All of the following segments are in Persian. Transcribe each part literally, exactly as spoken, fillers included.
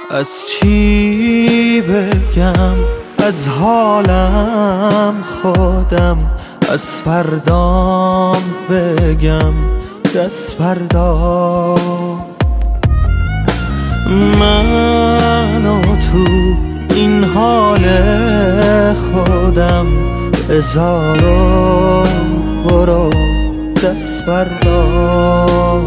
از چی بگم؟ از حالم خودم، از فردام بگم دست فردا. من و تو این حال خودم بذار و برو دست فردا.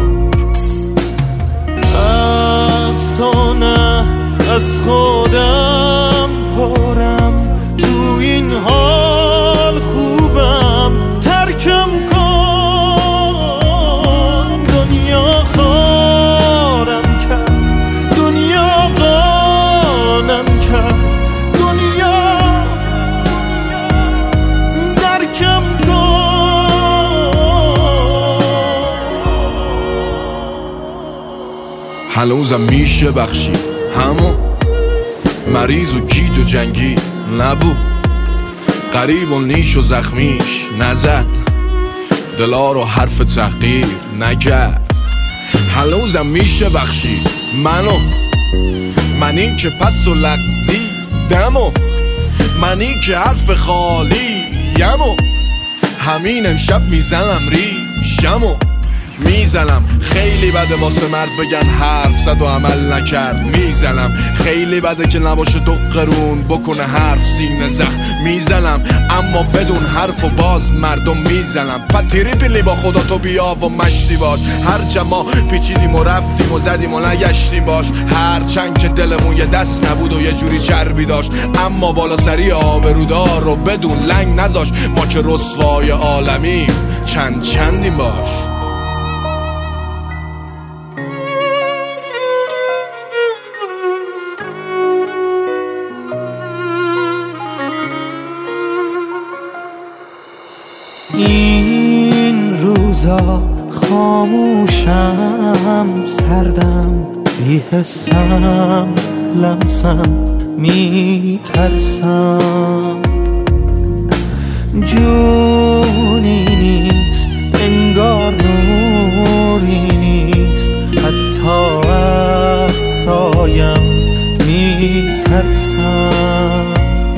از تو نه از خودم پرم، تو این حال خوبم ترکم کن. دنیا خارم کرد، دنیا قانم کرد، دنیا درکم کن. هنوزم میشه بخشی همون مریض و گیج و جنگی نبود، قریب و نیش و زخمیش نزد، دلا رو حرف تحقیر نگرد. هنوزم میشه بخشی منو، منی که پس و لغزی دمو، منی که حرف خالی یمو. همین امشب میزنم ریشمو میزنم. خیلی بده واسه مرد بگن حرف زد و عمل نکرد. میزنم خیلی بده که نباشه تو قرون بکنه حرف سینه زخم. میزنم اما بدون حرف و باز مردم میزنم. پتیری پیلی با خدا تو بیا و مشتی باش. هر جما پیچیدیم و رفتیم و زدیم و نگشتیم باش. هر چند که دلمون یه دست نبود و یه جوری چربی داشت، اما بالا سری آبرودار رو بدون لنگ نذاش. ما که رسوای عالمیم چند چندیم باش. این روزا خاموشم، سردم، بی‌حسم، لمسم، میترسم. جونی نیست انگار نوری نیست، حتی از سایم میترسم.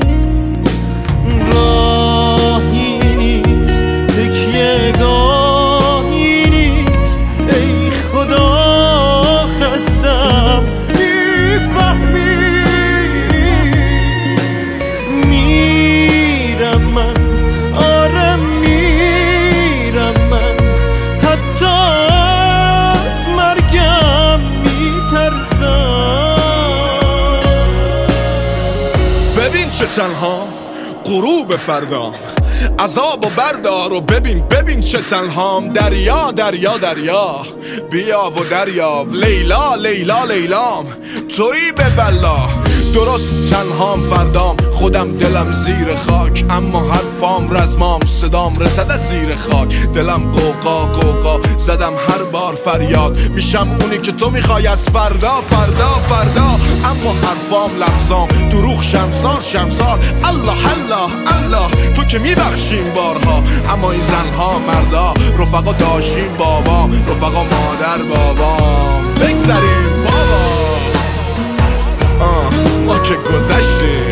ببین چه تنها غروب فردام، عذاب و بردار و ببین ببین چه تنهام. دریا دریا دریا بیا و دریاب. لیلا لیلا لیلام تویی به بلا. درست تنهام فردام، خودم دلم زیر خاک، اما حرفام رزمام صدام رسد از زیر خاک. دلم قوقا قوقا زدم هر بار فریاد. میشم اونی که تو میخوای از فردا فردا فردا، اما حرفام لفظام دروغ شمسار شمسار. الله الله الله تو که میبخشیم بارها، اما این زنها مردا رفقا داشتیم بابام، رفقا مادر بابام. بگذاریم بابا آه ما که گذشتیم.